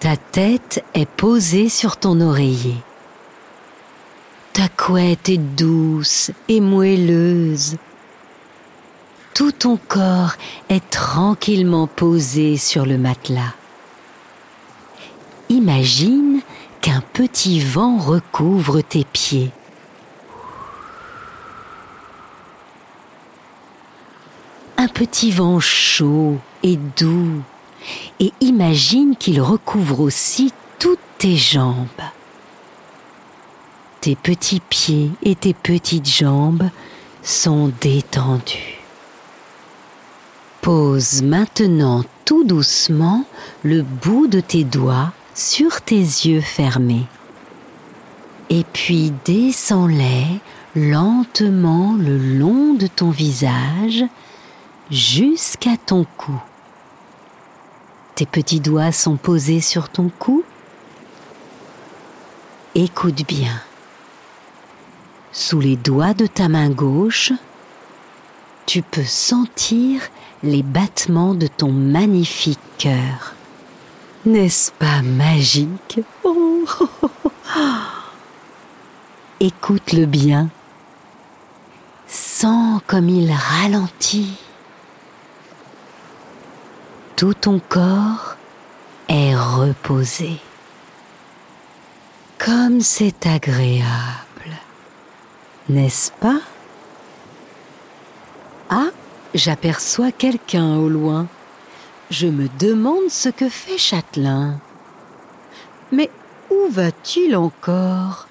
Ta tête est posée sur ton oreiller. Ta couette est douce et moelleuse. Tout ton corps est tranquillement posé sur le matelas. Imagine qu'un petit vent recouvre tes pieds. Un petit vent chaud et doux. Et imagine qu'il recouvre aussi toutes tes jambes. Tes petits pieds et tes petites jambes sont détendus. Pose maintenant tout doucement le bout de tes doigts sur tes yeux fermés. Et puis descends-les lentement le long de ton visage jusqu'à ton cou. Tes petits doigts sont posés sur ton cou. Écoute bien. Sous les doigts de ta main gauche, tu peux sentir les battements de ton magnifique cœur. N'est-ce pas magique? Écoute-le bien. Sens comme il ralentit. Tout ton corps est reposé. Comme c'est agréable, n'est-ce pas? Ah, j'aperçois quelqu'un au loin. Je me demande ce que fait Châtelain. Mais où va-t-il encore?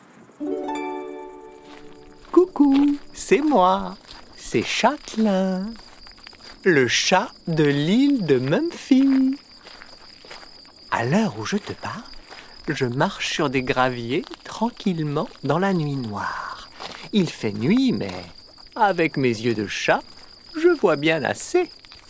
Coucou, c'est moi, c'est Châtelain, le chat de l'île de Mumphy. À l'heure où je te parle, je marche sur des graviers tranquillement dans la nuit noire. Il fait nuit, mais avec mes yeux de chat, je vois bien assez.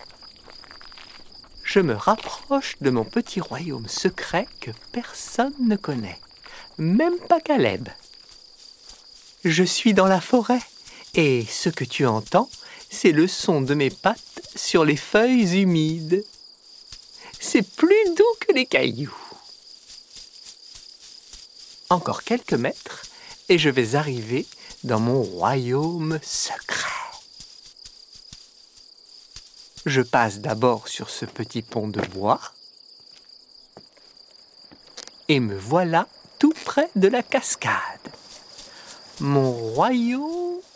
Je me rapproche de mon petit royaume secret que personne ne connaît, même pas Caleb. Je suis dans la forêt et ce que tu entends, c'est le son de mes pattes sur les feuilles humides. C'est plus doux que les cailloux. Encore quelques mètres et je vais arriver dans mon royaume secret. Je passe d'abord sur ce petit pont de bois et me voilà tout près de la cascade. Mon royaume